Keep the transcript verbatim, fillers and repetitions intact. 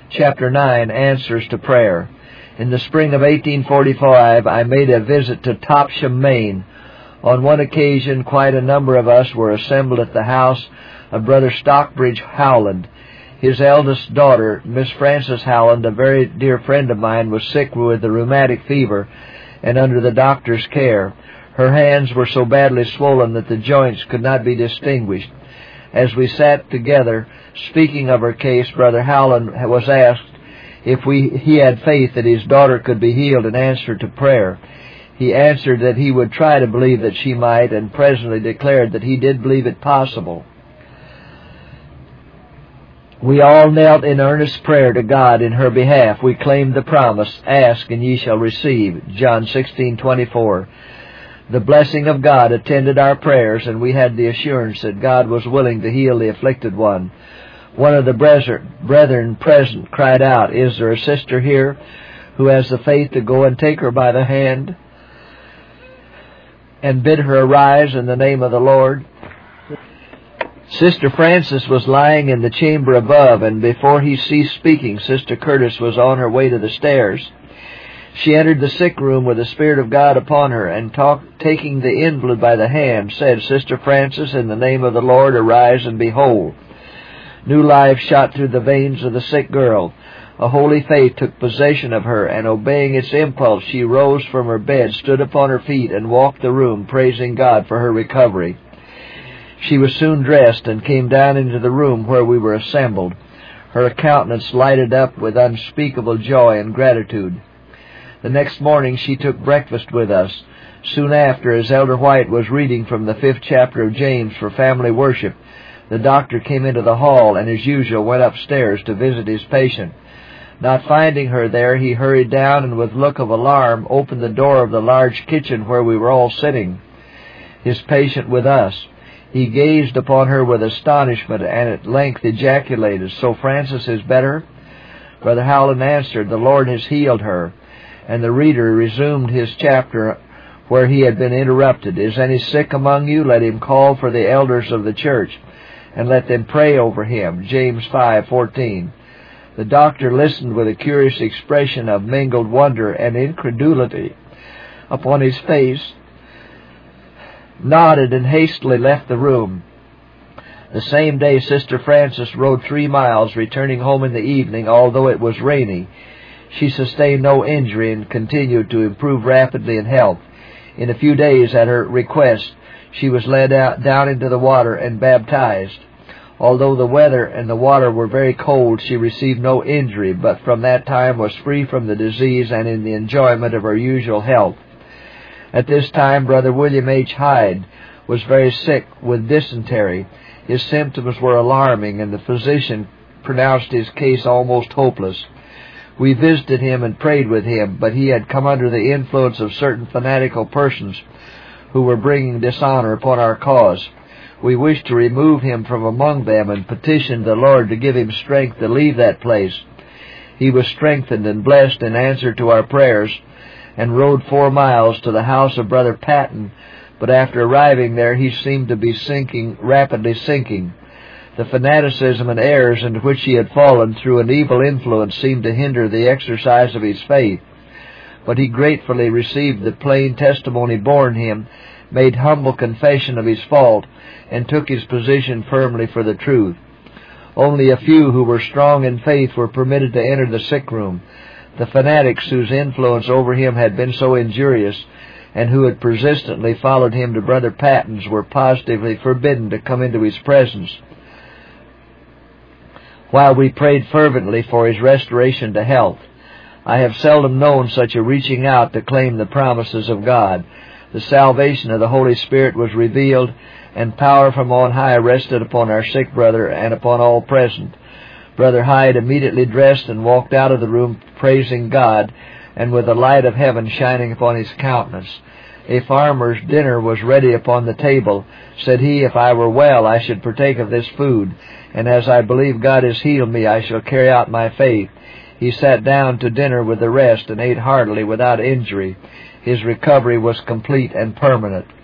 Chapter nine, Answers to Prayer. In the spring of eighteen forty-five, I made a visit to Topsham, Maine. On one occasion, quite a number of us were assembled at the house of Brother Stockbridge Howland. His eldest daughter, Miss Frances Howland, a very dear friend of mine, was sick with the rheumatic fever and under the doctor's care. Her hands were so badly swollen that the joints could not be distinguished. As we sat together, speaking of her case, Brother Howland was asked if we, he had faith that his daughter could be healed in answer to prayer. He answered that he would try to believe that she might, and presently declared that he did believe it possible. We all knelt in earnest prayer to God in her behalf. We claimed the promise, "Ask and ye shall receive," John sixteen twenty-four. The blessing of God attended our prayers, and we had the assurance that God was willing to heal the afflicted one. One of the brethren present cried out, "Is there a sister here who has the faith to go and take her by the hand and bid her arise in the name of the Lord?" Sister Frances was lying in the chamber above, and before he ceased speaking, Sister Curtis was on her way to the stairs. She entered the sick room with the Spirit of God upon her, and talk, taking the invalid by the hand, said, "Sister Frances, in the name of the Lord, arise and be whole." New life shot through the veins of the sick girl. A holy faith took possession of her, and obeying its impulse, she rose from her bed, stood upon her feet, and walked the room, praising God for her recovery. She was soon dressed and came down into the room where we were assembled. Her countenance lighted up with unspeakable joy and gratitude. The next morning she took breakfast with us. Soon after, as Elder White was reading from the fifth chapter of James for family worship, the doctor came into the hall and, as usual, went upstairs to visit his patient. Not finding her there, he hurried down and, with look of alarm, opened the door of the large kitchen where we were all sitting, his patient with us. He gazed upon her with astonishment and at length ejaculated, "So Frances is better?" Brother Howland answered, "The Lord has healed her." And the reader resumed his chapter where he had been interrupted. "Is any sick among you? Let him call for the elders of the church, and let them pray over him." James five fourteen. The doctor listened with a curious expression of mingled wonder and incredulity upon his face, nodded, and hastily left the room. The same day Sister Frances rode three miles, returning home in the evening, although it was rainy. She sustained no injury and continued to improve rapidly in health. In a few days, at her request, she was led out, down into the water and baptized. Although the weather and the water were very cold, she received no injury, but from that time was free from the disease and in the enjoyment of her usual health. At this time, Brother William H. Hyde was very sick with dysentery. His symptoms were alarming, and the physician pronounced his case almost hopeless. We visited him and prayed with him, but he had come under the influence of certain fanatical persons who were bringing dishonor upon our cause. We wished to remove him from among them and petitioned the Lord to give him strength to leave that place. He was strengthened and blessed in answer to our prayers, and rode four miles to the house of Brother Patton, but after arriving there he seemed to be sinking, rapidly sinking. The fanaticism and errors into which he had fallen through an evil influence seemed to hinder the exercise of his faith. But he gratefully received the plain testimony borne him, made humble confession of his fault, and took his position firmly for the truth. Only a few who were strong in faith were permitted to enter the sick room. The fanatics whose influence over him had been so injurious, and who had persistently followed him to Brother Patton's, were positively forbidden to come into his presence. While we prayed fervently for his restoration to health, I have seldom known such a reaching out to claim the promises of God. The salvation of the Holy Spirit was revealed, and power from on high rested upon our sick brother and upon all present. Brother Hyde immediately dressed and walked out of the room praising God, and with the light of heaven shining upon his countenance. A farmer's dinner was ready upon the table. Said he, "If I were well, I should partake of this food, and as I believe God has healed me, I shall carry out my faith." He sat down to dinner with the rest and ate heartily without injury. His recovery was complete and permanent.